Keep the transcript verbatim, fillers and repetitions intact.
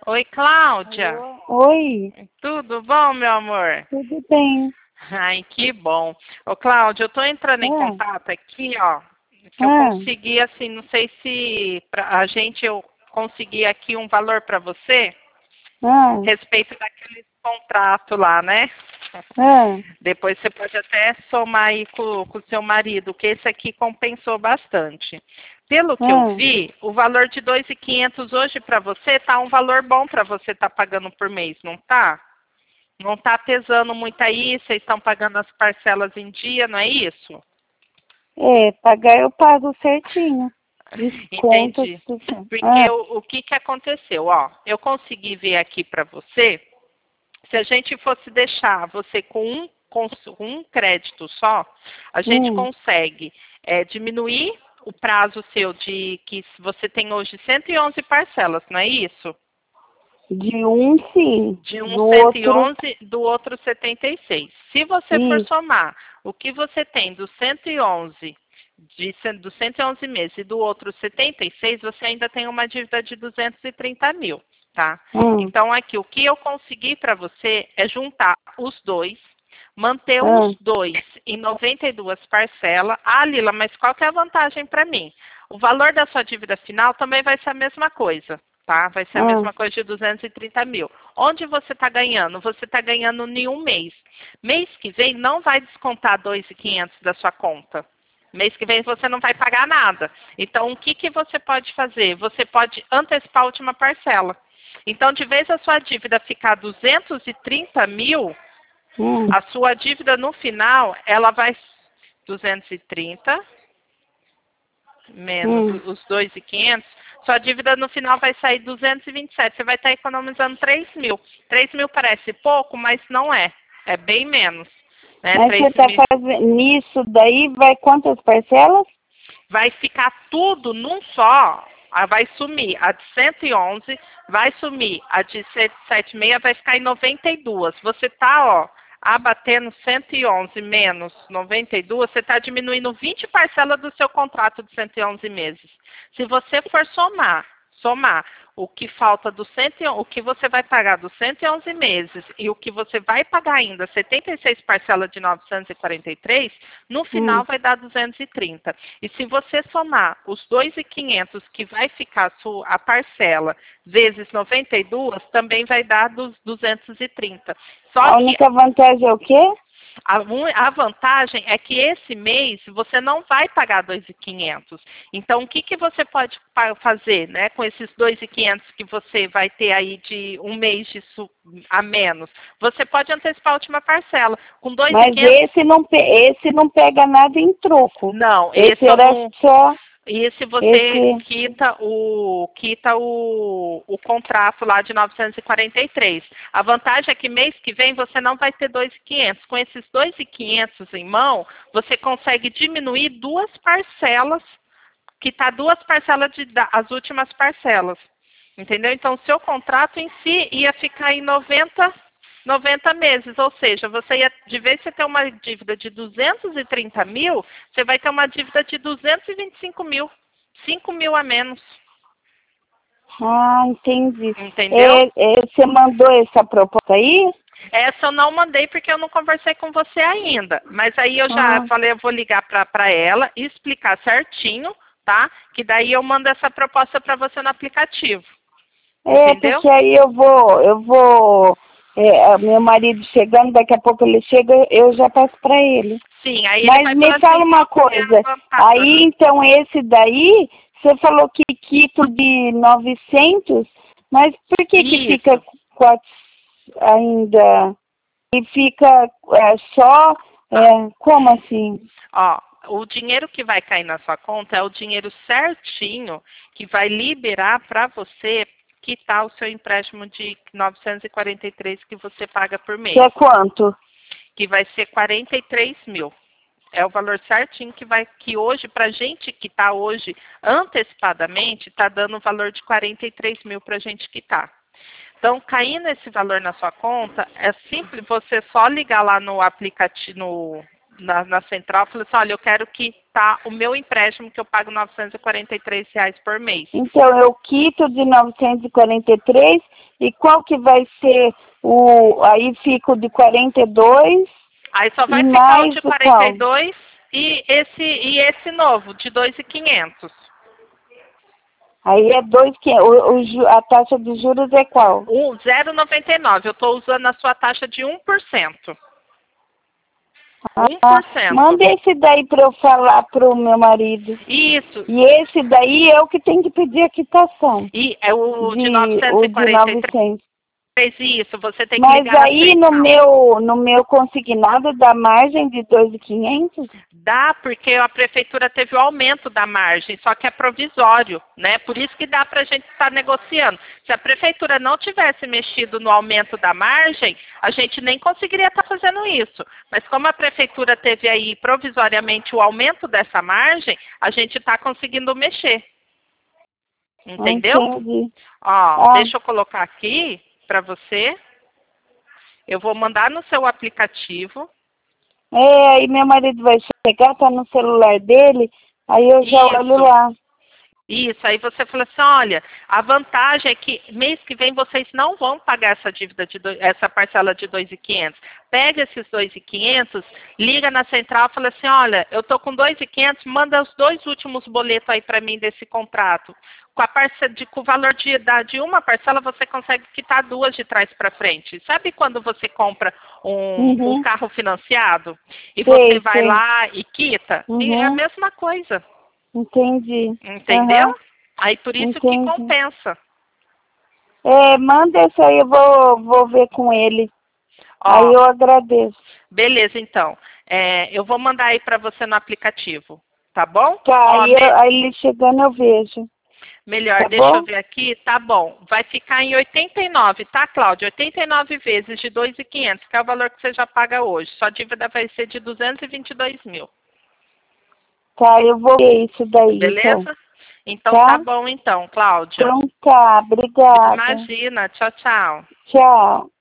Oi, Cláudia. Alô? Oi, Tudo bom, meu amor? tudo bem? Ai, que bom. Ô, Cláudia, eu tô entrando em Ah, contato aqui, ó, que eu ah, consegui, assim, não sei se pra a gente eu consegui aqui um valor para você, ah, respeito daquele contrato lá, né? ah, Depois você pode até somar aí com com o seu marido, que esse aqui compensou bastante. Pelo que eu ah. vi, o valor de dois mil e quinhentos hoje para você tá um valor bom para você estar pagando por mês, não tá? Não tá pesando muito aí, vocês estão pagando as parcelas em dia, não é isso? É, pagar eu pago certinho. Desconto. Entendi. tudo. Porque Ah, o, o que que aconteceu? Ó, eu consegui ver aqui para você, se a gente fosse deixar você com um, com um crédito só, a gente hum, consegue é, diminuir o prazo seu de que você tem hoje cento e onze parcelas, não é isso? de um sim, De um do cento e outro, onze, do outro setenta e seis. Se você for isso. somar o que você tem do cento e onze, de, cem- dos cento e onze meses e do outro setenta e seis, você ainda tem uma dívida de duzentos e trinta mil, tá? Hum, Então, aqui, o que eu consegui para você é juntar os dois, manter ah, os dois em noventa e duas parcelas. Ah, Lila, mas qual que é a vantagem para mim? O valor da sua dívida final também vai ser a mesma coisa, tá? Vai ser a ah, mesma coisa de duzentos e trinta mil. Onde você está ganhando? Você está ganhando em um mês. Mês que vem não vai descontar dois mil e quinhentos da sua conta. Mês que vem você não vai pagar nada. Então, o que, que você pode fazer? Você pode antecipar a última parcela. Então, de vez a sua dívida ficar duzentos e trinta mil, hum, a sua dívida no final, ela vai duzentos e trinta menos hum. os dois mil e quinhentos, sua dívida no final vai sair duzentos e vinte e sete. Você vai estar economizando três mil. três mil parece pouco, mas não é. É bem menos. Né? Mas você três tá mil. fazendo nisso daí, vai quantas parcelas? Vai ficar tudo num só. Ah, vai sumir a de cento e onze, vai sumir a de setenta e seis, vai ficar em noventa e dois. Você tá, ó, abatendo cento e onze menos noventa e dois, você está diminuindo vinte parcelas do seu contrato de cento e onze meses. Se você for somar, somar o que falta do cento e onze, o que você vai pagar dos cento e onze meses e o que você vai pagar ainda, setenta e seis parcelas de novecentos e quarenta e três, no Hum, final vai dar duzentos e trinta. E se você somar os dois mil e quinhentos que vai ficar a, sua, a parcela vezes noventa e dois, também vai dar dos duzentos e trinta. Só a que única vantagem é o quê? a, a vantagem é que esse mês você não vai pagar dois mil e quinhentos. Então, o que, que você pode fazer, né, com esses dois mil e quinhentos que você vai ter aí de um mês de su- a menos? Você pode antecipar a última parcela. Com dois mil e Mas quinhentos, esse não, pe- esse não pega nada em troco. não, Esse esse eu era não. só E se você esse. quita o quita o, o contrato lá de novecentos e quarenta e três. A vantagem é que mês que vem você não vai ter dois mil e quinhentos. Com esses dois mil e quinhentos em mão, você consegue diminuir duas parcelas, que tá duas parcelas de da- as últimas parcelas. Entendeu? Então, o seu contrato em si ia ficar em noventa noventa meses, ou seja, você ia, de vez em você ter uma dívida de duzentos e trinta mil, você vai ter uma dívida de duzentos e vinte e cinco mil, cinco mil a menos, Ah, entendi. entendeu? É, é, você mandou essa proposta aí? Essa eu não mandei porque eu não conversei com você ainda, mas aí eu já Ah, falei, eu vou ligar para ela e explicar certinho, tá? Que daí eu mando essa proposta para você no aplicativo, é, entendeu? porque aí eu vou, eu vou, é, meu marido chegando, daqui a pouco ele chega, eu já passo para ele. Sim, aí ele Mas vai me falar assim, fala uma qual que é coisa, a aí vantagem? então esse daí, você falou que quito de novecentos, mas por que que fica Isso. quatro ainda, e fica é, só, é, como assim? Ó, o dinheiro que vai cair na sua conta é o dinheiro certinho que vai liberar para você quitar o seu empréstimo de novecentos e quarenta e três que você paga por Que mês, é quanto? que vai ser quarenta e três mil. É o valor certinho que vai, que hoje, para gente quitar hoje antecipadamente, está dando o valor de quarenta e três mil para a gente quitar. Então, caindo esse valor na sua conta, é simples você só ligar lá no aplicativo, no, na, na central, falei assim, olha, eu quero quitar o meu empréstimo que eu pago novecentos e quarenta e três reais por mês. Então, eu quito de novecentos e quarenta e três e qual que vai ser o... Aí fica o de quarenta e dois Aí só vai e ficar o mais de o quarenta qual? e dois e esse, e esse novo, de dois mil e quinhentos. Aí é dois que o, o, ju- a taxa de juros é qual? O zero vírgula noventa e nove. Eu estou usando a sua taxa de um por cento. um Ah, por cento. manda esse daí para eu falar pro meu marido. Isso. E esse daí é o que tem que pedir a quitação. E é o de De, novecentos o e de quarenta e três. novecentos. Isso, você tem que Mas ligar na aí no central. meu, no meu consignado dá margem de dois mil e quinhentos? Dá, porque a prefeitura teve o aumento da margem, só que é provisório, né? Por isso que dá para a gente estar negociando. Se a prefeitura não tivesse mexido no aumento da margem, a gente nem conseguiria estar fazendo isso. Mas como a prefeitura teve aí provisoriamente o aumento dessa margem, a gente está conseguindo mexer. Entendeu? Entendi. Ó, Ah, deixa eu colocar aqui para você. Eu vou mandar no seu aplicativo. é, aí meu marido vai chegar, tá no celular dele, aí eu já olho Isso. lá. Isso, aí você fala assim, olha, a vantagem é que mês que vem vocês não vão pagar essa dívida, de do, essa parcela de dois mil e quinhentos. Pega esses dois mil e quinhentos, liga na central e fala assim, olha, eu tô com dois mil e quinhentos, manda os dois últimos boletos aí para mim desse contrato. Com, a parcela de, com o valor de, da, de uma parcela, você consegue quitar duas de trás para frente. Sabe quando você compra um, um Uhum. carro financiado e você Sei, vai sei. lá e quita? E é a Uhum. mesma coisa. Entendi. Entendeu? Aham. Aí por isso que Entendi. compensa. É, manda esse aí, eu vou, vou ver com ele. Aí Ó, eu agradeço. beleza então. É, eu vou mandar aí para você no aplicativo, tá bom? Tá, Ó, aí, eu, me- aí ele chegando eu vejo. melhor, Tá deixa eu bom? ver aqui, tá bom. Vai ficar em oitenta e nove, tá, Cláudia? oitenta e nove vezes de dois mil e quinhentos, que é o valor que você já paga hoje. Sua dívida vai ser de duzentos e vinte e dois mil. Tá, eu vou ver isso daí, então. Beleza? Então tá Tá? bom então, Cláudia. Então tá, obrigada. Imagina, tchau, tchau. Tchau.